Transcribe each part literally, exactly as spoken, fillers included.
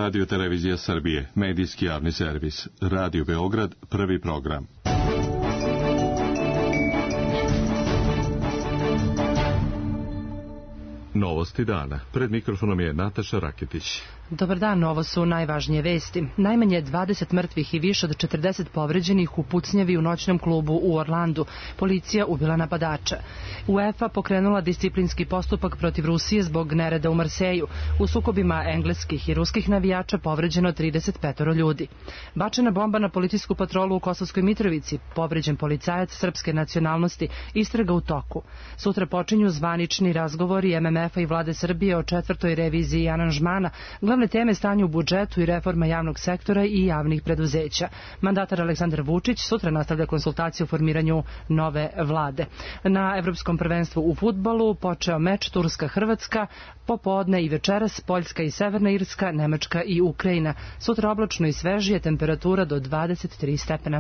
Radio Televizija Srbije, medijski javni servis. Radio Beograd, prvi program. Novosti dana. Pred mikrofonom je Nataša Raketić. Dobar dan, ovo su najvažnije vesti. Najmanje dvadeset mrtvih i više od četrdeset povređenih u pucnjavi u noćnom klubu u Orlandu. Policija ubila napadača. UEFA pokrenula disciplinski postupak protiv Rusije zbog nereda u Marseju. U sukobima engleskih i ruskih navijača povređeno trideset pet ljudi. Bačena bomba na policijsku patrolu u Kosovskoj Mitrovici. Povređen policajac srpske nacionalnosti. Istraga u toku. Sutra počinju zvanični razgovori M M F-a i vlade Srbije o četvrtoj reviziji aranžmana. Glavne teme stanje u budžetu i reforma javnog sektora i javnih preduzeća. Mandatar Aleksandar Vučić sutra nastavlja konsultacije o formiranju nove vlade. Na Evropskom prvenstvu u fudbalu počeo meč Turska-Hrvatska, popodne i večeras Poljska i Severna Irska, Nemačka i Ukrajina. Sutra oblačno i svežije, temperatura do dvadeset tri stepena.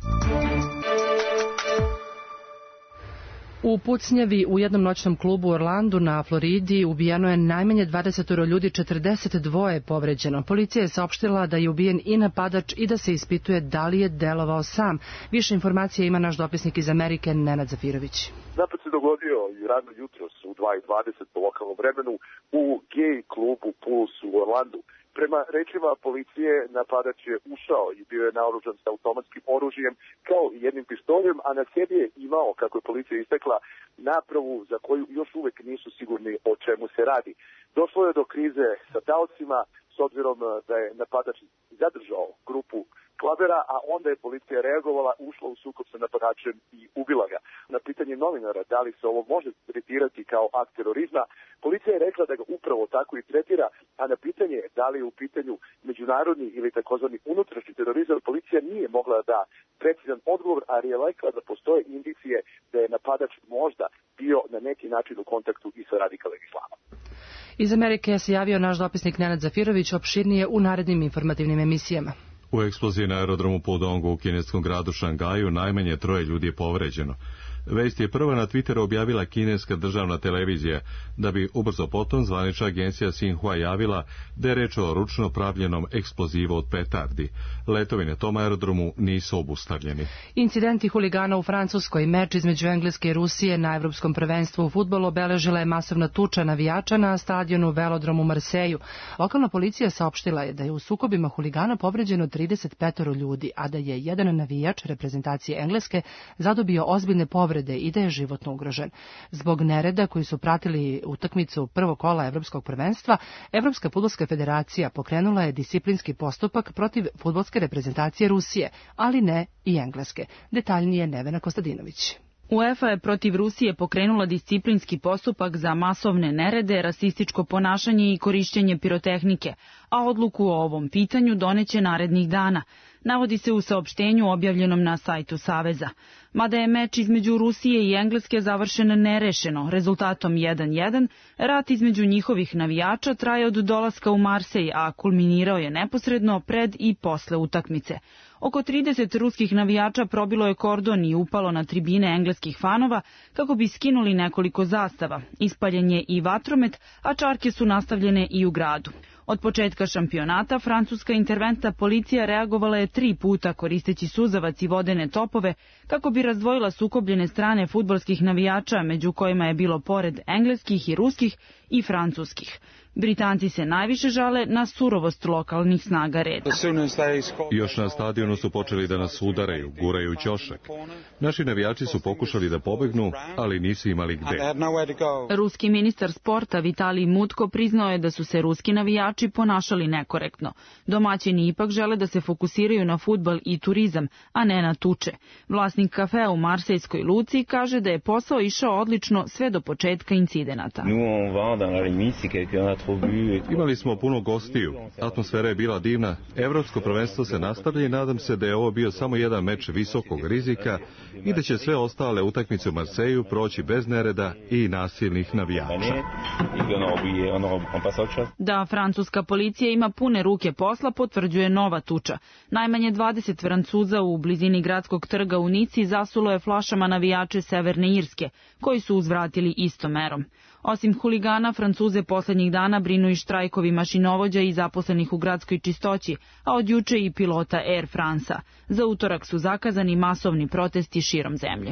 U pucnjavi u jednom noćnom klubu u Orlandu na Floridi ubijeno je najmanje dvadeset ljudi, četrdeset dva je povređeno. Policija je saopštila da je ubijen i napadač i da se ispituje da li je delovao sam. Više informacija ima naš dopisnik iz Amerike, Nenad Zafirović. Napad se dogodio i rano jutros u dva i dvadeset po lokalnom vremenu u gej klubu Pulse u Orlandu. Prema rečima policije, napadač je ušao i bio je naoružan sa automatskim oružjem kao i jednim pištoljem, a na sebi je imao, kako je policija istakla, napravu za koju još uvek nisu sigurni o čemu se radi. Došlo je do krize sa taocima, s obzirom da je napadač zadržao grupu klabera, a onda je policija reagovala, ušla u sukob sa napadačem i ubila ga. Na pitanje novinara da li se ovo može tretirati kao akt terorizma, policija je rekla da ga upravo tako i tretira, a na pitanje da li je u pitanju međunarodni ili takozvani unutrašnji terorizam, policija nije mogla da da precizan odgovor, a je rekla da postoje indicije da je napadač možda bio na neki način u kontaktu i sa radikalnim islamom. Iz Amerike se javio naš dopisnik Nenad Zafirović, opširnije u narednim informativnim emisijama. U eksploziji na aerodromu Pudongu u kineskom gradu Šangaju najmanje troje ljudi je povređeno. Vest je prva na Twitteru objavila kineska državna televizija, da bi ubrzo potom zvanična agencija Xinhua javila da je reč o ručno pravljenom eksplozivu od petardi. Letovi na tom aerodromu nisu obustavljeni. Incidenti huligana u Francuskoj, meč između Engleske i Rusije na Evropskom prvenstvu u fudbalu obeležila je masovna tuča navijača na stadionu Velodrom u Marseju. Lokalna policija saopštila je da je u sukobima huligana povređeno trideset pet ljudi, a da je jedan navijač reprezentacije Engleske zadobio ozbiljne povrede i da je životno ugrožen. Zbog nereda koji su pratili utakmicu prvog kola Evropskog prvenstva, Evropska fudbalska federacija pokrenula je disciplinski postupak protiv fudbalske reprezentacije Rusije, ali ne i Engleske. Detaljnije Nevena Kostadinović. UEFA je protiv Rusije pokrenula disciplinski postupak za masovne nerede, rasističko ponašanje i korišćenje pirotehnike, a odluku o ovom pitanju doneće narednih dana, navodi se u saopštenju objavljenom na sajtu Saveza. Mada je meč između Rusije i Engleske završen nerešeno, rezultatom jedan jedan, rat između njihovih navijača traje od dolaska u Marsej, a kulminirao je neposredno pred i posle utakmice. Oko trideset ruskih navijača probilo je kordon i upalo na tribine engleskih fanova kako bi skinuli nekoliko zastava. Ispaljen je i vatromet, a čarke su nastavljene i u gradu. Od početka šampionata francuska interventna policija reagovala je tri puta koristeći suzavac i vodene topove kako bi razdvojila sukobljene strane fudbalskih navijača, među kojima je bilo pored engleskih i ruskih i francuskih. Britanci se najviše žale na surovost lokalnih snaga reda. Još na stadionu su počeli da nas udaraju, guraju ćošak. Naši navijači su pokušali da pobegnu, ali nisu imali gde. Ruski ministar sporta Vitalij Mutko priznao je da su se ruski navijači ponašali nekorektno. Domaćini ipak žele da se fokusiraju na fudbal i turizam, a ne na tuče. Vlasnik kafea u Marsejskoj luci kaže da je posao išao odlično sve do početka incidenata. Imali smo puno gostiju, atmosfera je bila divna, evropsko prvenstvo se nastavlja i nadam se da je ovo bio samo jedan meč visokog rizika i da će sve ostale utakmice u Marseju proći bez nereda i nasilnih navijača. Da francuska policija ima pune ruke posla potvrđuje nova tuča. Najmanje dvadeset Francuza u blizini gradskog trga u Nici zasulo je flašama navijače Severne Irske, koji su uzvratili istom merom. Osim huligana, Francuze poslednjih dana dana brinu i štrajkovi mašinovođa i zaposlenih u gradskoj čistoći, a od juče i pilota Air Franca. Za utorak su zakazani masovni protesti širom zemlje.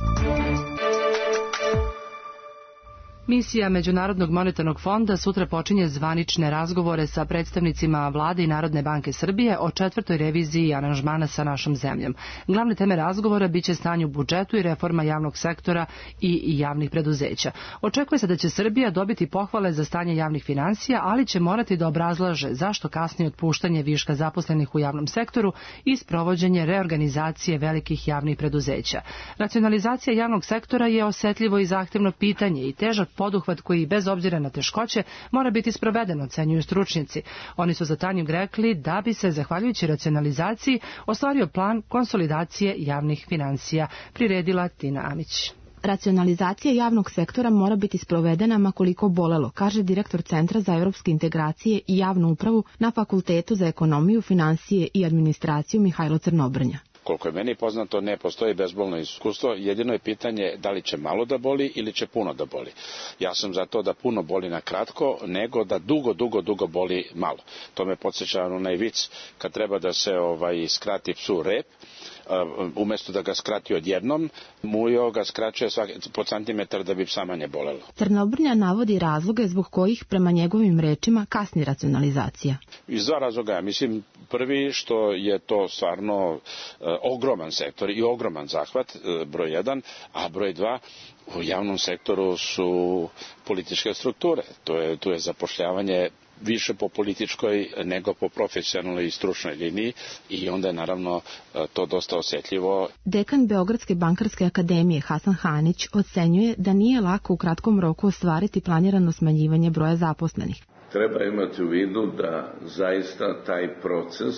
Misija Međunarodnog monetarnog fonda sutra počinje zvanične razgovore sa predstavnicima Vlade i Narodne banke Srbije o četvrtoj reviziji aranžmana sa našom zemljom. Glavne teme razgovora biće stanje u budžetu i reforma javnog sektora i javnih preduzeća. Očekuje se da će Srbija dobiti pohvale za stanje javnih finansija, ali će morati da obrazlaže zašto kasni otpuštanje viška zaposlenih u javnom sektoru i sprovođenje reorganizacije velikih javnih preduzeća. Racionalizacija javnog sektora je osetljivo i zahtevno pitanje i težak poduhvat koji, bez obzira na teškoće, mora biti sproveden, ocenjuju stručnjaci. Oni su za Tanjug rekli da bi se, zahvaljujući racionalizaciji, ostvario plan konsolidacije javnih finansija, priredila Tina Amić. Racionalizacija javnog sektora mora biti sprovedena ma koliko bolelo, kaže direktor Centra za evropske integracije i javnu upravu na Fakultetu za ekonomiju, finansije i administraciju Mihajlo Crnobrnja. Koliko je meni poznato, ne postoji bezbolno iskustvo, jedino je pitanje da li će malo da boli ili će puno da boli. Ja sam za to da puno boli na kratko, nego da dugo, dugo, dugo boli malo. To me podsjeća na onaj vic kad treba da se ovaj, skrati psu rep, Uh, umjesto da ga skrati odjednom, mujo ga skraćuje svaki, po centimetar da bi psa manje bolelo. Crnobrnja navodi razloge zbog kojih, prema njegovim rečima, kasni racionalizacija. Iz dva razloga, ja mislim, prvi što je to stvarno uh, ogroman sektor i ogroman zahvat, uh, broj jedan, a broj dva, u javnom sektoru su političke strukture, to je, tu je zapošljavanje više po političkoj nego po profesionalnoj i stručnoj liniji i onda je naravno to dosta osjetljivo. Dekan Beogradske bankarske akademije Hasan Hanić ocenjuje da nije lako u kratkom roku ostvariti planirano smanjivanje broja zaposlenih. Treba imati u vidu da zaista taj proces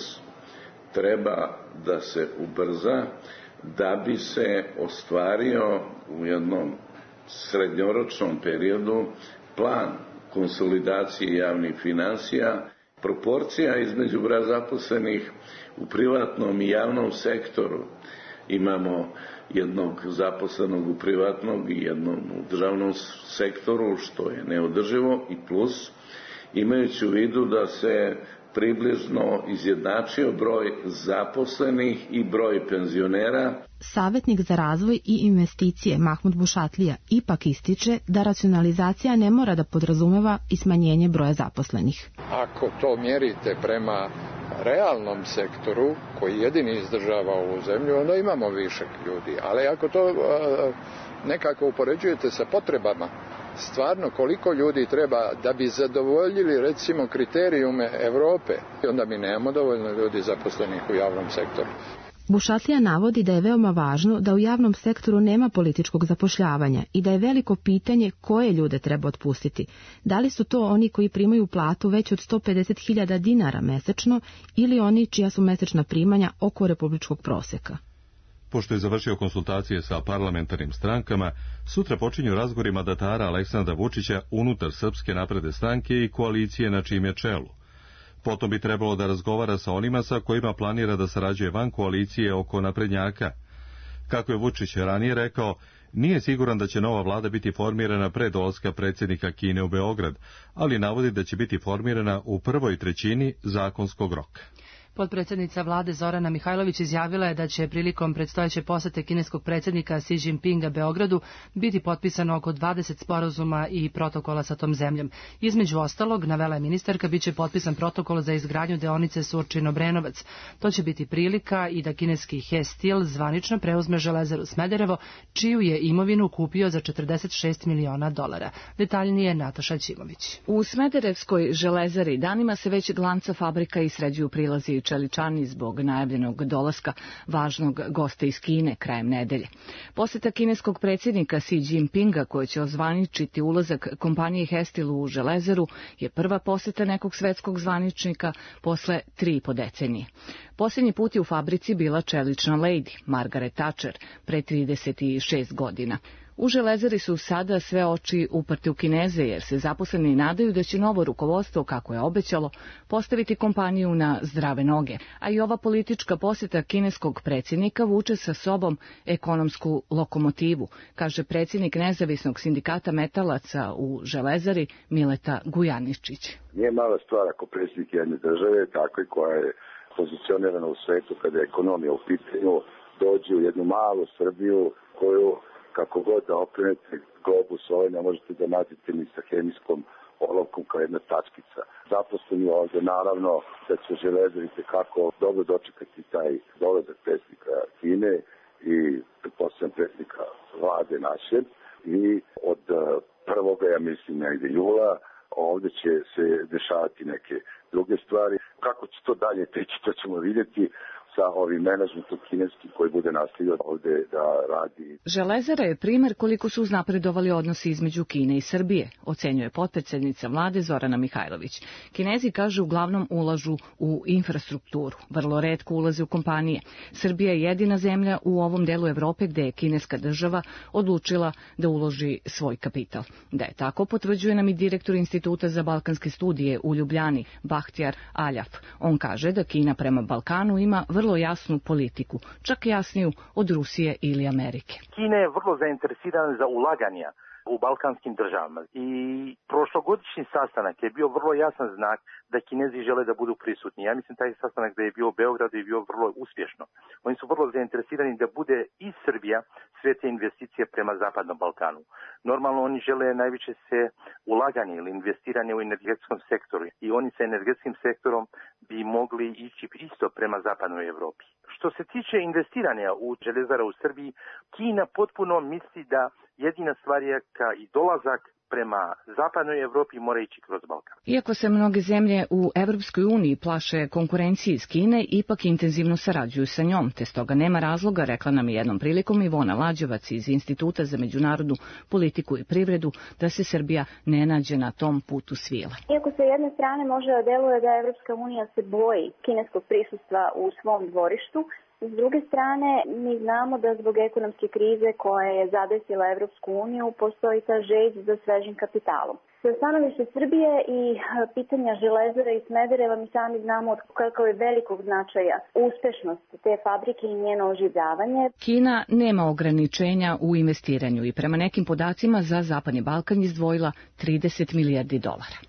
treba da se ubrza da bi se ostvario u jednom srednjoročnom periodu plan konsolidacije javnih finansija. Proporcija između broja zaposlenih u privatnom i javnom sektoru. Imamo jednog zaposlenog u privatnom i jednog u državnom sektoru, što je neodrživo, i plus, imajući u vidu da se približno izjednačio broj zaposlenih i broj penzionera. Savjetnik za razvoj i investicije Mahmud Bušatlija ipak ističe da racionalizacija ne mora da podrazumeva i smanjenje broja zaposlenih. Ako to mjerite prema realnom sektoru koji jedini izdržava ovu zemlju, onda imamo višak ljudi, ali ako to nekako upoređujete sa potrebama, stvarno koliko ljudi treba da bi zadovoljili recimo kriterijume Evrope, onda mi nemamo dovoljno ljudi zaposlenih u javnom sektoru. Bušatlija navodi da je veoma važno da u javnom sektoru nema političkog zapošljavanja i da je veliko pitanje koje ljude treba otpustiti. Da li su to oni koji primaju platu već od sto pedeset hiljada dinara mesečno ili oni čija su mesečna primanja oko republičkog proseka. Pošto je završio konsultacije sa parlamentarnim strankama, sutra počinju razgovori mandatara Aleksandra Vučića unutar Srpske napredne stranke i koalicije na čijem je čelu. Potom bi trebalo da razgovara sa onima sa kojima planira da sarađuje van koalicije oko naprednjaka. Kako je Vučić ranije rekao, nije siguran da će nova vlada biti formirana pre dolaska predsjednika Kine u Beograd, ali navodi da će biti formirana u prvoj trećini zakonskog roka. Potpredsjednica vlade Zorana Mihajlović izjavila je da će prilikom predstojeće posete kineskog predsjednika Xi Jinpinga Beogradu biti potpisano oko dvadeset sporazuma i protokola sa tom zemljom. Između ostalog, navela je ministarka, biće potpisan protokol za izgradnju deonice Surčin-Obrenovac. To će biti prilika i da kineski He Steel zvanično preuzme železaru Smederevo, čiju je imovinu kupio za četrdeset šest miliona dolara. Detaljnije Nataša Ćimović. U Smederevskoj železari danima se već glanca fabrika i sređuju prilazi i čeličani zbog najavljenog dolaska važnog gosta iz Kine krajem nedelje. Poseta kineskog predsjednika Xi Jinpinga, koji će ozvaničiti ulazak kompanije He Steel u železaru, je prva poseta nekog svetskog zvaničnika posle tri i po decenije. Posljednji put je u fabrici bila čelična lady, Margaret Thatcher, pre trideset šest godina. U Železari su sada sve oči uprte u Kineze, jer se zaposleni nadaju da će novo rukovodstvo, kako je obećalo, postaviti kompaniju na zdrave noge. A i ova politička posjeta kineskog predsjednika vuče sa sobom ekonomsku lokomotivu, kaže predsjednik nezavisnog sindikata metalaca u Železari Mileta Gujaničić. Nije mala stvar ako predsjednik jedne države, takve koja je pozicionirana u svetu kada je ekonomija u pitanju, dođe u jednu malu Srbiju koju, kako god da okrenete globus ovaj, ne možete da nađete ni sa hemijskom olovkom kao jedna tačkica. Zaposleni ovdje, naravno da će Železari kako dobro dočekati taj dolazak predsjednika Kine i pretpostavljam predsjednika vlade naše. I od prvoga, ja mislim, negde jula, ovdje će se dešavati neke druge stvari. Kako će to dalje teći, to ćemo vidjeti sa ovim menadžmentom kineskim koji bude nastavio ovdje da radi. Železara je primer koliko su uznapredovali odnosi između Kine i Srbije, ocenjuje potpredsjednica vlade Zorana Mihajlović. Kinezi, kaže, uglavnom ulažu u infrastrukturu, vrlo retko ulaze u kompanije. Srbija je jedina zemlja u ovom delu Evrope gde je kineska država odlučila da uloži svoj kapital. Da je tako, potvrđuje nam i direktor Instituta za balkanske studije u Ljubljani, Bahtjar Aljaf. On kaže da Kina prema Balkanu ima vrlo jasnu politiku, čak jasniju od Rusije ili Amerike. Kina je vrlo zainteresirana za ulaganja u balkanskim državama i prošlogodišnji sastanak je bio vrlo jasan znak da Kinezi žele da budu prisutni. Ja mislim taj sastanak da je bio u Beogradu je bio vrlo uspješno. Oni su vrlo zainteresirani da bude i Srbija sve te investicije prema Zapadnom Balkanu. Normalno oni žele najviše se ulaganje ili investiranje u energetskom sektoru i oni sa energetskim sektorom bi mogli ići isto prema Zapadnoj Evropi. Što se tiče investiranja u Železara u Srbiji, Kina potpuno misli da jedina stvar je ka i dolazak prema Zapadnoj Evropi mora ići kroz Balkan. Iako se mnoge zemlje u Evropskoj uniji plaše konkurenciji iz Kine, ipak intenzivno sarađuju sa njom, te stoga nema razloga, rekla nam je jednom prilikom Ivona Lađevac iz Instituta za međunarodnu politiku i privredu, da se Srbija ne nađe na tom putu svile. Iako sa jedne strane može da deluje da Evropska unija se boji kineskog prisustva u svom dvorištu, s druge strane, mi znamo da zbog ekonomske krize koja je zadesila Evropsku uniju postoji ta žeđ za svežim kapitalom. Sa stanovišta Srbije i pitanja Železara i Smedereva mi sami znamo od kako je velikog značaja uspešnost te fabrike i njeno oživljavanje. Kina nema ograničenja u investiranju i prema nekim podacima za Zapadni Balkan izdvojila trideset milijardi dolara.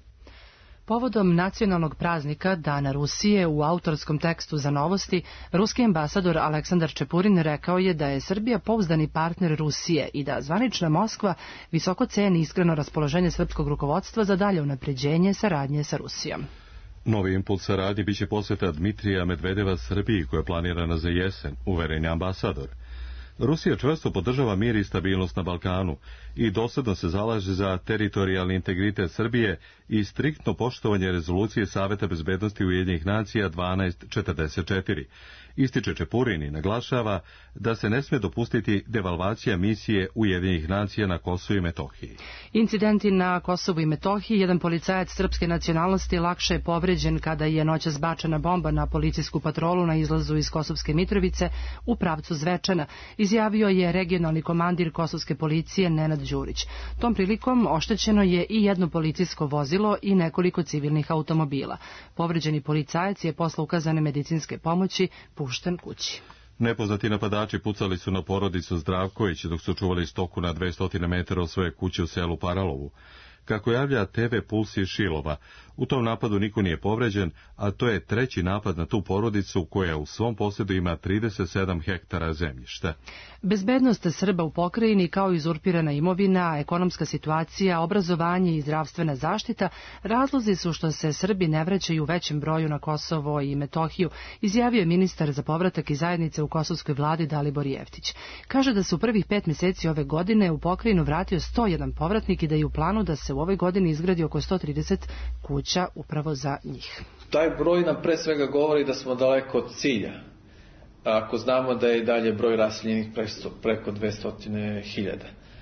Povodom nacionalnog praznika Dana Rusije u autorskom tekstu za Novosti, ruski ambasador Aleksandar Čepurin rekao je da je Srbija pouzdani partner Rusije i da zvanična Moskva visoko ceni iskreno raspoloženje srpskog rukovodstva za dalje unapređenje saradnje sa Rusijom. Novi impuls saradnje biće posjeta Dmitrija Medvedeva Srbiji koja je planirana za jesen, uveren je ambasador. Rusija čvrsto podržava mir i stabilnost na Balkanu i dosadno se zalaže za teritorijalni integritet Srbije i striktno poštovanje rezolucije Saveta bezbednosti Ujedinjenih nacija dvanaest četrdeset četiri. Ističe Čepurin i naglašava da se ne smije dopustiti devalvacija misije Ujedinjenih nacija na Kosovu i Metohiji. Incidenti na Kosovu i Metohiji, jedan policajac srpske nacionalnosti lakše je povređen kada je noćas bačena bomba na policijsku patrolu na izlazu iz Kosovske Mitrovice u pravcu Zvečana, izjavio je regionalni komandir kosovske policije Nenad Đurić. Tom prilikom oštećeno je i jedno policijsko vozilo i nekoliko civilnih automobila. Povređeni policajac je posle ukazane medicinske pomoći pušten kući. Nepoznati napadači pucali su na porodicu Zdravković dok su čuvali stoku na dvesta metara od svoje kuće u selu Paralovu. Kako javlja te ve Puls iz Šilova, u tom napadu niko nije povređen, a to je treći napad na tu porodicu koja u svom posjedu ima trideset sedam hektara zemljišta. Bezbednost Srba u pokrajini kao izurpirana imovina, ekonomska situacija, obrazovanje i zdravstvena zaštita razlozi su što se Srbi ne vraćaju u većem broju na Kosovo i Metohiju, izjavio je ministar za povratak i zajednice u kosovskoj vladi Dalibor Jeftić. Kaže da se u prvih pet mjeseci ove godine u pokrajinu vratio sto jedan povratnik i da je u planu da se u ovoj godini izgradi oko sto trideset kuća upravo za njih. Taj broj nam pre svega govori da smo daleko od cilja. Ako znamo da je i dalje broj raseljenih preko dvesta hiljada.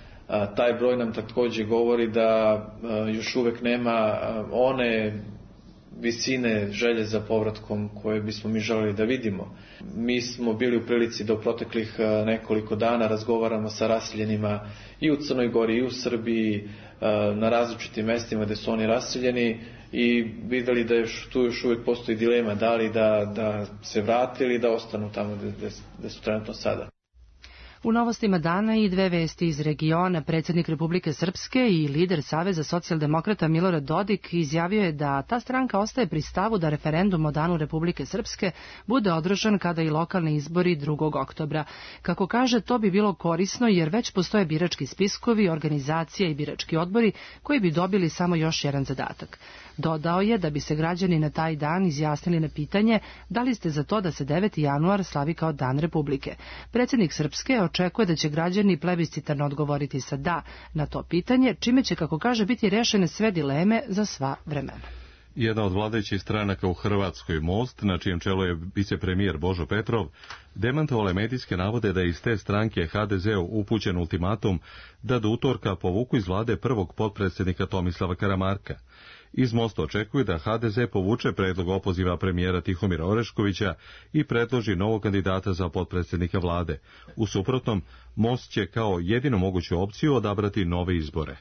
Taj broj nam također govori da još uvek nema one visine želje za povratkom koje bismo mi želeli da vidimo. Mi smo bili u prilici da u proteklih nekoliko dana razgovaramo sa raseljenima i u Crnoj Gori i u Srbiji na različitim mestima gde su oni raseljeni i videli da još, tu još uvijek postoji dilema da li da, da se vrate ili da ostanu tamo gde, gde su trenutno sada. U novostima dana i dve vesti iz regiona. Predsjednik Republike Srpske i lider Saveza socijaldemokrata Milorad Dodik izjavio je da ta stranka ostaje pri stavu da referendum o danu Republike Srpske bude održan kada i lokalni izbori drugog oktobra. Kako kaže, to bi bilo korisno jer već postoje birački spiskovi, organizacije i birački odbori koji bi dobili samo još jedan zadatak. Dodao je da bi se građani na taj dan izjasnili na pitanje da li ste za to da se deveti januar slavi kao dan Republike. Predsjednik Srpske očekuje da će građani plebiscitarno odgovoriti sa da na to pitanje, čime će, kako kaže, biti rešene sve dileme za sva vremena. Jedna od vladajućih stranaka u Hrvatskoj, Most, na čijem čelu je vicepremijer Božo Petrov, demantovale medijske navode da je iz te stranke ha de zeu upućen ultimatum da do utorka povuku iz vlade prvog potpredsjednika Tomislava Karamarka. Iz Mosta očekuju da ha de ze povuče predlog opoziva premijera Tihomira Oreškovića i predloži novog kandidata za potpredsjednika vlade. U suprotnom, Most će kao jedinu moguću opciju odabrati nove izbore.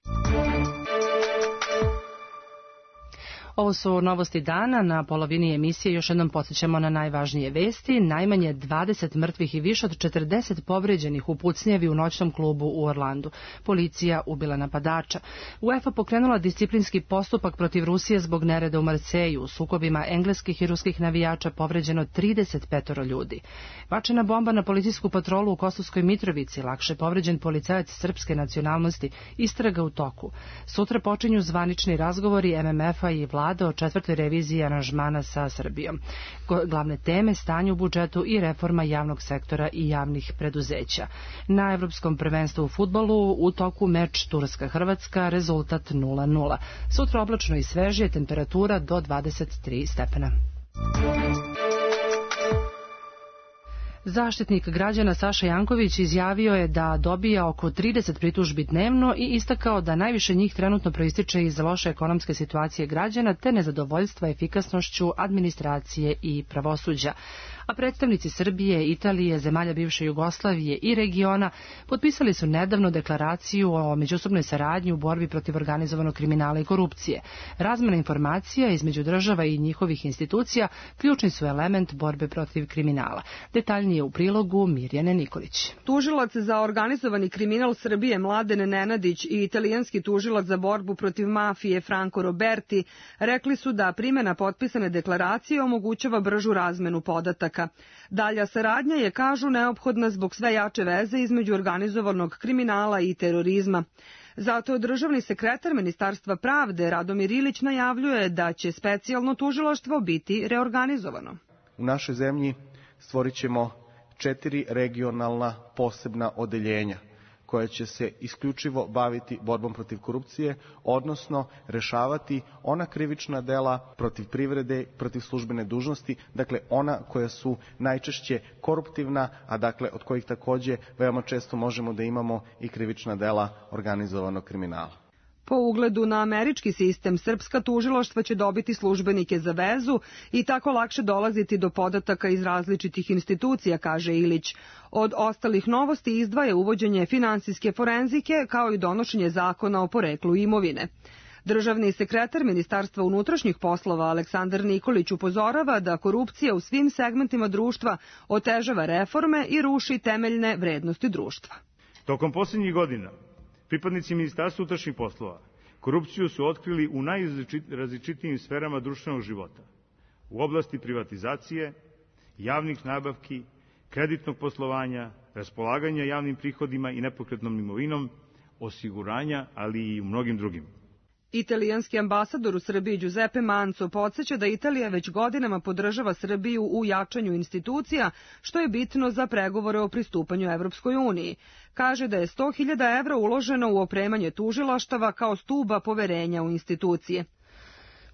Ovo su novosti dana. Na polovini emisije još jednom podsjećamo na najvažnije vesti. Najmanje dvadeset mrtvih i više od četrdeset povređenih u pucnjavi u noćnom klubu u Orlandu. Policija ubila napadača. UEFA pokrenula disciplinski postupak protiv Rusije zbog nereda u Marseju. U sukobima engleskih i ruskih navijača povređeno trideset pet ljudi. Bačena bomba na policijsku patrolu u Kosovskoj Mitrovici. Lakše povređen policajac srpske nacionalnosti. Istraga u toku. Sutra počinju zvanični razgovori em em efa i vlade o četvrtoj reviziji aranžmana sa Srbijom. Glavne teme, stanje u budžetu i reforma javnog sektora i javnih preduzeća. Na Evropskom prvenstvu u fudbalu u toku meč Turska-Hrvatska, rezultat nula nula. Sutra oblačno i svežije, temperatura do dvadeset tri stepena. Zaštitnik građana Saša Janković izjavio je da dobija oko trideset pritužbi dnevno i istakao da najviše njih trenutno proističe iz loše ekonomske situacije građana te nezadovoljstva efikasnošću administracije i pravosuđa. A predstavnici Srbije, Italije, zemalja bivše Jugoslavije i regiona potpisali su nedavno deklaraciju o međusobnoj saradnji u borbi protiv organizovanog kriminala i korupcije. Razmena informacija između država i njihovih institucija ključni su element borbe protiv kriminala. Detaljnije u prilogu Mirjane Nikolić. Tužilac za organizovani kriminal Srbije Mladen Nenadić i italijanski tužilac za borbu protiv mafije Franco Roberti rekli su da primjena potpisane deklaracije omogućava bržu razmenu podataka. Dalja saradnja je, kažu, neophodna zbog sve jače veze između organizovanog kriminala i terorizma. Zato državni sekretar Ministarstva pravde Radomir Ilić najavljuje da će specijalno tužilaštvo biti reorganizovano. U našoj zemlji stvorit ćemo četiri regionalna posebna odeljenja koja će se isključivo baviti borbom protiv korupcije, odnosno rešavati ona krivična dela protiv privrede, protiv službene dužnosti, dakle ona koja su najčešće koruptivna, a dakle od kojih takođe veoma često možemo da imamo i krivična dela organizovanog kriminala. Po ugledu na američki sistem, srpska tužilaštva će dobiti službenike za vezu i tako lakše dolaziti do podataka iz različitih institucija, kaže Ilić. Od ostalih novosti izdvaja uvođenje finansijske forenzike kao i donošenje zakona o poreklu imovine. Državni sekretar Ministarstva unutrašnjih poslova Aleksandar Nikolić upozorava da korupcija u svim segmentima društva otežava reforme i ruši temeljne vrednosti društva. Tokom posljednjih godina pripadnici Ministarstva unutrašnjih poslova korupciju su otkrili u najrazličitijim sferama društvenog života. U oblasti privatizacije, javnih nabavki, kreditnog poslovanja, raspolaganja javnim prihodima i nepokretnom imovinom, osiguranja, ali i u mnogim drugim. Italijanski ambasador u Srbiji Giuseppe Manco podsjeća da Italija već godinama podržava Srbiju u jačanju institucija, što je bitno za pregovore o pristupanju Evropskoj uniji. Kaže da je sto hiljada evra uloženo u opremanje tužilaštava kao stuba poverenja u institucije.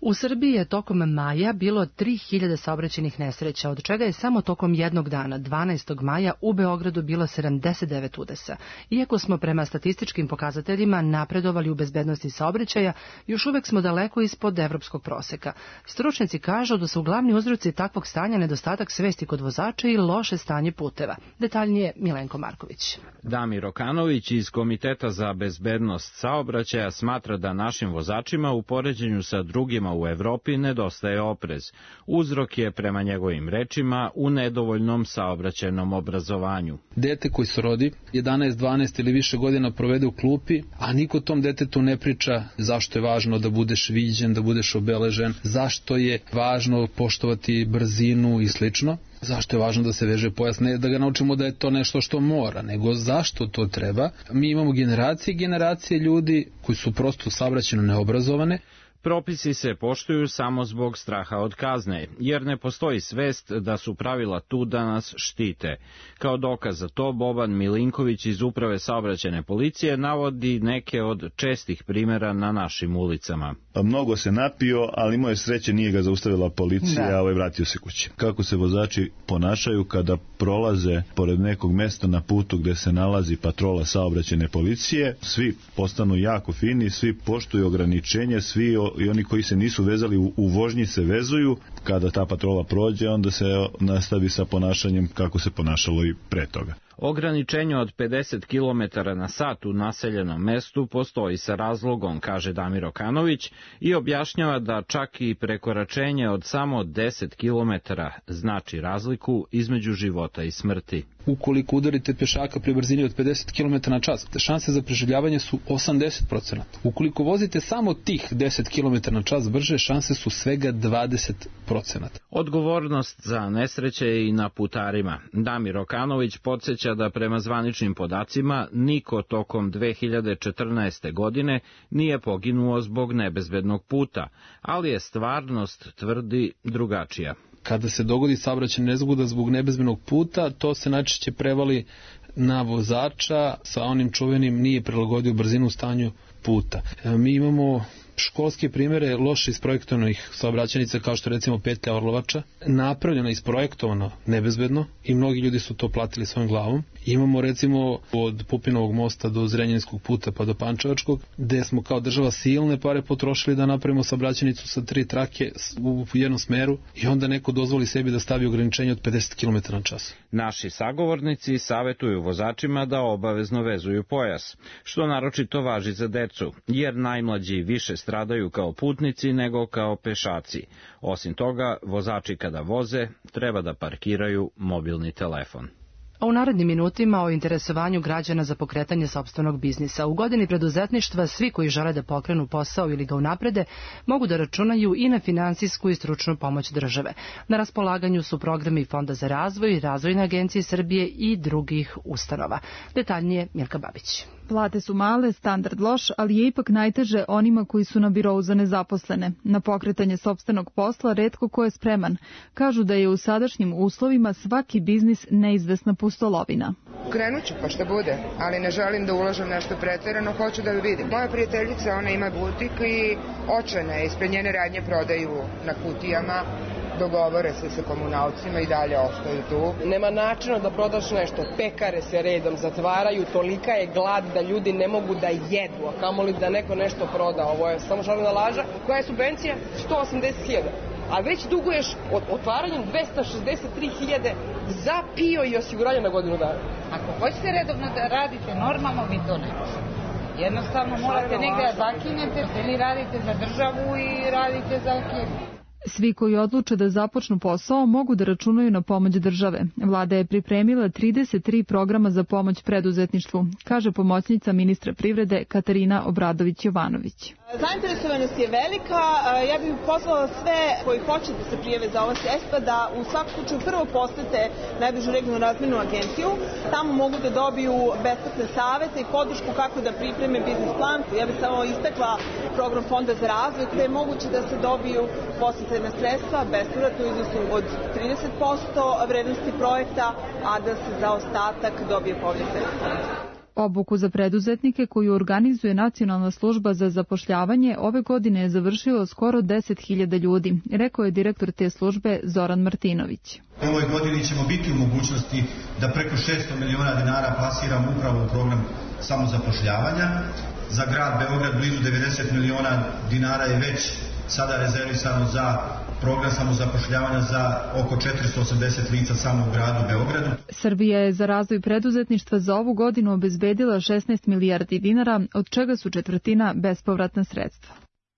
U Srbiji je tokom maja bilo tri hiljade saobraćajnih nesreća, od čega je samo tokom jednog dana, dvanaestog maja, u Beogradu bilo sedamdeset devet udesa. Iako smo prema statističkim pokazateljima napredovali u bezbednosti saobraćaja, još uvek smo daleko ispod evropskog proseka. Stručnjaci kažu da su glavni uzroci takvog stanja nedostatak svesti kod vozača i loše stanje puteva. Detaljnije Milenko Marković. Damir Okanović iz Komiteta za bezbednost saobraćaja smatra da našim vozačima u poređenju sa drugima u Evropi nedostaje oprez. Uzrok je, prema njegovim rečima, u nedovoljnom saobraćajnom obrazovanju. Dete koji se rodi jedanaest, dvanaest ili više godina provede u klupi, a niko tom detetu ne priča zašto je važno da budeš viđen, da budeš obeležen, zašto je važno poštovati brzinu i slično. Zašto je važno da se veže pojas, ne da ga naučimo da je to nešto što mora, nego zašto to treba. Mi imamo generacije i generacije ljudi koji su prosto saobraćajno neobrazovane. Propisi se poštuju samo zbog straha od kazne, jer ne postoji svest da su pravila tu da nas štite. Kao dokaz za to, Boban Milinković iz Uprave saobraćajne policije navodi neke od čestih primjera na našim ulicama. Mnogo se napio, ali moje sreće nije ga zaustavila policija, a ovaj vratio se kući. Kako se vozači ponašaju kada prolaze pored nekog mesta na putu gde se nalazi patrola saobraćajne policije, svi postanu jako fini, svi poštuju ograničenje, svi i oni koji se nisu vezali u, u vožnji se vezuju. Kada ta patrola prođe, onda se nastavi sa ponašanjem kako se ponašalo i pre toga. Ograničenje od pedeset kilometara na sat u naseljenom mestu postoji sa razlogom, kaže Damir Okanović, i objašnjava da čak i prekoračenje od samo deset kilometara znači razliku između života i smrti. Ukoliko udarite pešaka pri brzini od pedeset kilometara na čas, šanse za preživljavanje su osamdeset procenata. Ukoliko vozite samo tih deset kilometara na čas brže, šanse su svega dvadeset procenata. Odgovornost za nesreće je i na putarima. Damir Okanović podsjeća da prema zvaničnim podacima niko tokom dve hiljade četrnaeste. godine nije poginuo zbog nebezbednog puta, ali je stvarnost, tvrdi, drugačija. Kada se dogodi saobraćajna nezgoda zbog nebezbednog puta, to se najčešće prevali na vozača sa onim čuvenim nije prilagodio brzinu stanju puta. Mi imamo školske primjere loše isprojektovanih saobraćajnica kao što recimo petlja Orlovača, napravljena isprojektovano nebezbedno i mnogi ljudi su to platili svojom glavom. Imamo recimo od Pupinovog mosta do Zrenjaninskog puta pa do Pančevačkog, gde smo kao država silne pare potrošili da napravimo saobraćajnicu sa tri trake u jednom smeru i onda neko dozvoli sebi da stavi ograničenje od pedeset kilometara na čas. Naši sagovornici savetuju vozačima da obavezno vezuju pojas, što naročito važi za decu, jer najmlađi više stradaju kao putnici nego kao pešaci. Osim toga, vozači kada voze treba da parkiraju mobilni telefon. A u narednim minutima o interesovanju građana za pokretanje sopstvenog biznisa. U godini preduzetništva svi koji žele da pokrenu posao ili ga unaprede mogu da računaju i na finansijsku i stručnu pomoć države. Na raspolaganju su programi Fonda za razvoj, Razvojne agencije Srbije i drugih ustanova. Detaljnije Milka Babić. Plate su male, standard loš, ali je ipak najteže onima koji su na birou za nezaposlene. Na pokretanje sopstvenog posla retko ko je spreman. Kažu da je u sadašnjim uslovima svaki biznis neizvesna pustolovina. Krenut ću pa šta bude, ali ne želim da ulažem nešto preterano, hoću da vidim. Moja prijateljica, ona ima butik i očajna je, ispred njene radnje prodaju na kutijama, dogovore se sa komunalcima i dalje ostaju tu. Nema načina da prodaš nešto, pekare se redom zatvaraju, tolika je glad da ljudi ne mogu da jedu, a kamoli da neko nešto proda. Ovo je samo šalena laža. Koja je subvencija? sto osamdeset hiljada. A već duguješ od otvaranjem dvesta šezdeset tri hiljade za PIO i osiguranje na godinu dana. Ako hoćete redovno da radite normalno, vi to ne možete. Jednostavno morate negde da zakinete, ili radite za državu i radite za firmu. Svi koji odluče da započnu posao mogu da računaju na pomoć države. Vlada je pripremila trideset tri programa za pomoć preduzetništvu, kaže pomoćnica ministra privrede Katarina Obradović-Jovanović. Zainteresovanost je velika. Ja bih pozvala sve koji hoće da se prijave za ova sredstva da u svakom slučaju prvo posete najbližu regionalnu razvojnu agenciju. Tamo mogu da dobiju besplatne savete i podršku kako da pripreme biznis plan. Ja bih samo istakla program Fonda za razvoj gde je moguće da se dobiju podsticajna sredstva bespovratno u iznosu od trideset posto vrednosti projekta, a da se za ostatak dobije povrat sredstva. Obuku za preduzetnike koju organizuje Nacionalna služba za zapošljavanje ove godine je završilo skoro deset hiljada ljudi, rekao je direktor te službe Zoran Martinović. U ovoj godini ćemo biti u mogućnosti da preko šesto miliona dinara plasiramo upravo u program samozapošljavanja. Za grad Beograd blizu devedeset miliona dinara je već sada rezervisano za program samozapošljavanja za oko četiristo osamdeset lica samo u gradu Beogradu. Srbija je za razvoj preduzetništva za ovu godinu obezbedila šesnaest milijardi dinara, od čega su četvrtina bespovratna sredstva.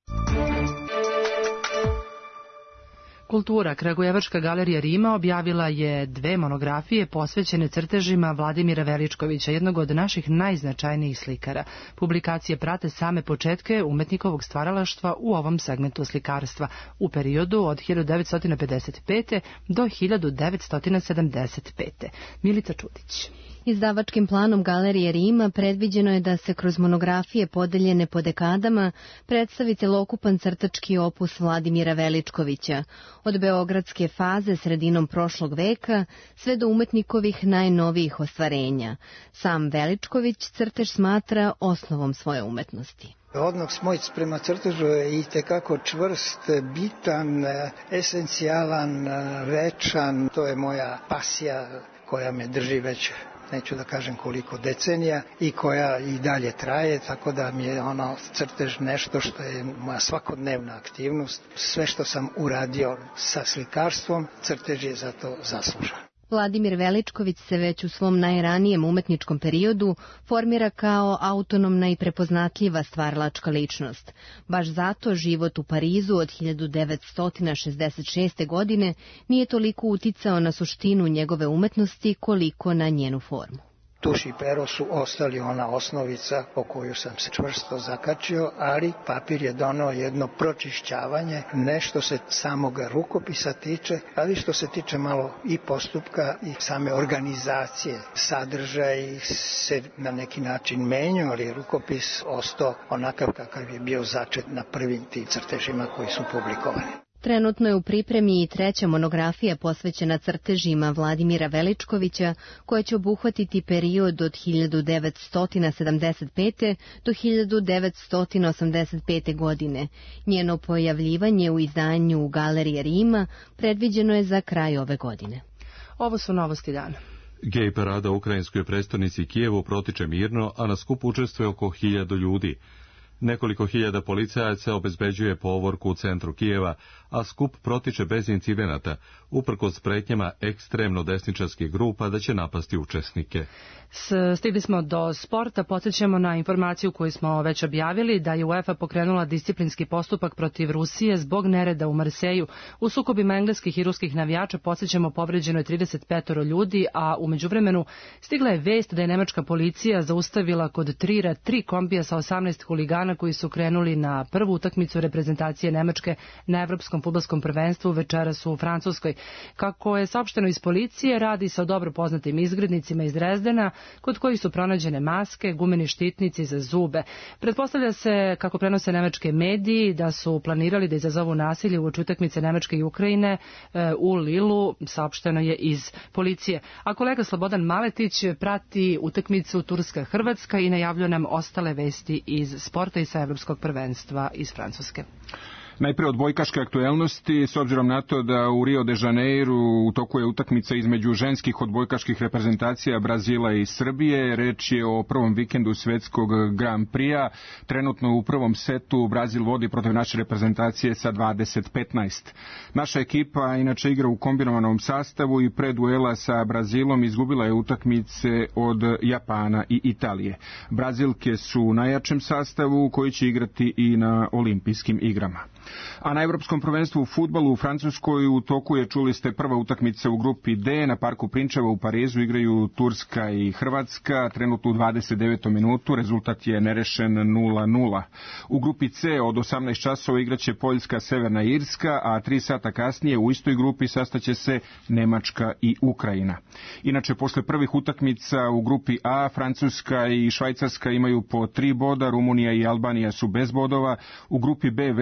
Kultura. Kragujevačka galerija Rima objavila je dve monografije posvećene crtežima Vladimira Veličkovića, jednog od naših najznačajnijih slikara. Publikacije prate same početke umetnikovog stvaralaštva u ovom segmentu slikarstva u periodu od hiljadu devetsto pedeset pete. do hiljadu devetsto sedamdeset pete. Milica Čutić. Izdavačkim planom Galerije Rima predviđeno je da se kroz monografije podeljene po dekadama predstavi celokupan crtački opus Vladimira Veličkovića, od beogradske faze sredinom prošlog veka sve do umetnikovih najnovijih ostvarenja. Sam Veličković crtež smatra osnovom svoje umetnosti. Odnos moj prema crtežu je i tekako čvrst, bitan, esencijalan, večan. To je moja pasija koja me drži već, neću da kažem koliko decenija, i koja i dalje traje, tako da mi je ono crtež nešto što je moja svakodnevna aktivnost. Sve što sam uradio sa slikarstvom, crtež je za to zaslužan. Vladimir Veličković se već u svom najranijem umetničkom periodu formira kao autonomna i prepoznatljiva stvaralačka ličnost. Baš zato život u Parizu od hiljadu devetsto šezdeset šeste. godine nije toliko uticao na suštinu njegove umetnosti koliko na njenu formu. Tuš i pero su ostali ona osnovica po koju sam se čvrsto zakačio, ali papir je donao jedno pročišćavanje, ne što se samog rukopisa tiče, ali što se tiče malo i postupka i same organizacije. Sadržaj se na neki način menjao, ali rukopis ostao onakav kakav je bio začet na prvim tim crtežima koji su publikovani. Trenutno je u pripremi i treća monografija posvećena crtežima Vladimira Veličkovića, koja će obuhvatiti period od hiljadu devetsto sedamdeset pete. do hiljadu devetsto osamdeset pete. godine. Njeno pojavljivanje u izdanju Galerije Rima predviđeno je za kraj ove godine. Ovo su novosti dana. Gej parada u ukrajinskoj prestonici Kijevu protiče mirno, a na skupu učestvuje oko hiljadu ljudi. Nekoliko hiljada policajaca obezbeđuje povorku u centru Kijeva, a skup protiče bez incidenata, uprkos pretnjama ekstremno desničarskih grupa da će napasti učesnike. Stigli smo do sporta, podsjećamo na informaciju koju smo već objavili da je UEFA pokrenula disciplinski postupak protiv Rusije zbog nereda u Marseju. U sukobima engleskih i ruskih navijača, podsjećamo, povređeno je trideset petoro ljudi, a u međuvremenu stigla je vest da je nemačka policija zaustavila kod Trira tri kombija sa osamnaest huligana koji su krenuli na prvu utakmicu reprezentacije Nemačke na Evropskom fudbalskom prvenstvu večeras u Francuskoj. Kako je saopšteno iz policije, radi se o dobro poznatim izgrednicima iz Drezdena, kod kojih su pronađene maske, gumeni štitnici za zube. Pretpostavlja se, kako prenose nemačke mediji, da su planirali da izazovu nasilje uoči utakmice Nemačke i Ukrajine u Lilu, saopšteno je iz policije. A kolega Slobodan Maletić prati utakmicu Turska-Hrvatska i najavljuje nam ostale vesti iz sporta i sa Evropskog prvenstva iz Francuske. Najpre od odbojkaške aktuelnosti, s obzirom na to da u Rio de Janeiro u toku je utakmica između ženskih odbojkaških reprezentacija Brazila i Srbije. Reč je o prvom vikendu svetskog Grand Prix-a. Trenutno u prvom setu Brazil vodi protiv naše reprezentacije sa dvadeset petnaest. Naša ekipa inače igra u kombinovanom sastavu i pre duela sa Brazilom izgubila je utakmice od Japana i Italije. Brazilke su u najjačem sastavu koji će igrati i na olimpijskim igrama. A na Evropskom prvenstvu u fudbalu u Francuskoj u toku je, čuli ste, prva utakmica u grupi D. Na parku Prinčeva u Parizu igraju Turska i Hrvatska. Trenutno u dvadeset devetom minutu, rezultat je nerešen nula nula. U grupi C od osamnaest časova igraće Poljska, Severna Irska, a tri sata kasnije u istoj grupi sastaće se Nemačka i Ukrajina. Inače, posle prvih utakmica u grupi A, Francuska i Švajcarska imaju po tri boda, Rumunija i Albanija su bez bodova. U grupi B Vels je prvi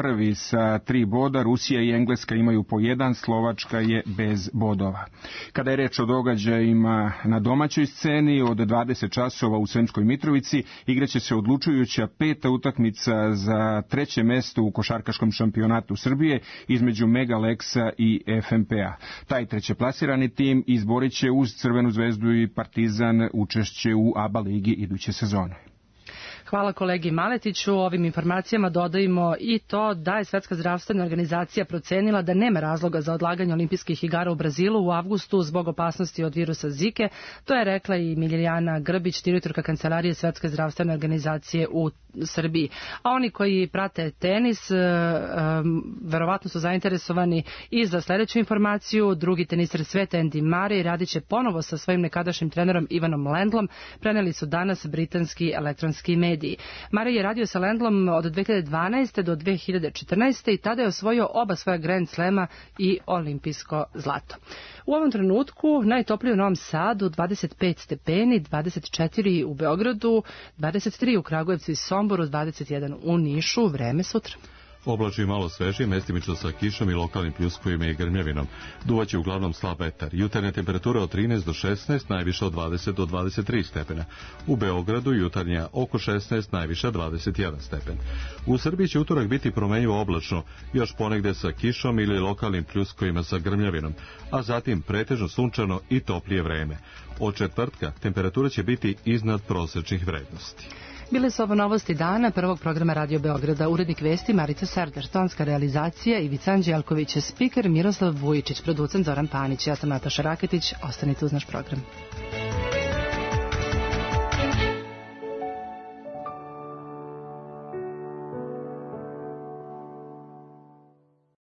prvi sa tri boda, Rusija i Engleska imaju po jedan, Slovačka je bez bodova. Kada je reč o događajima na domaćoj sceni, od dvadeset časova u Sremskoj Mitrovici igraće se odlučujuća peta utakmica za treće mesto u košarkaškom šampionatu Srbije između Mega Leksa i F M P-a. Taj trećeplasirani tim izborit će uz Crvenu zvezdu i Partizan učešće u A B A ligi iduće sezone. Hvala kolegi Maletiću. Ovim informacijama dodajemo i to da je Svetska zdravstvena organizacija procenila da nema razloga za odlaganje olimpijskih igara u Brazilu u avgustu zbog opasnosti od virusa Zike. To je rekla i Miljana Grbić, direktorka Kancelarije Svetske zdravstvene organizacije u Srbiji. A oni koji prate tenis verovatno su zainteresovani i za sljedeću informaciju. Drugi teniser sveta Andy Murray radit će ponovo sa svojim nekadašnjim trenerom Ivanom Lendlom. Preneli su danas britanski elektronski mediji. Murray je radio sa Lendlom od dve hiljade dvanaeste do dve hiljade četrnaeste i tada je osvojio oba svoja Grand Slema i olimpijsko zlato. U ovom trenutku najtoplije u Novom Sadu dvadeset pet stepeni, dvadeset četiri u Beogradu, dvadeset tri u Kragujevcu i Somboru, dvadeset jedan u Nišu. Vreme sutra. Oblačno i malo svežije, mestimično sa kišom i lokalnim pljuskovima i grmljavinom. Duvaće uglavnom slab vetar. Jutarnja temperatura od trinaest do šesnaest, najviša od dvadeset do dvadeset tri stepena. U Beogradu jutarnja oko šesnaest, najviša dvadeset jedan stepen. U Srbiji će utorak biti promenjivo oblačno, još ponegde sa kišom ili lokalnim pljuskovima sa grmljavinom, a zatim pretežno sunčano i toplije vreme. Od četvrtka temperatura će biti iznad prosečnih vrednosti. Bile su ovo novosti dana prvog programa Radio Beograda. Urednik vesti Marica Serdar, tonska realizacija Ivica Anđelković, spiker Miroslav Vujičić, producent Zoran Panić. Ja sam Nataša Raketić. Ostanite uz naš program.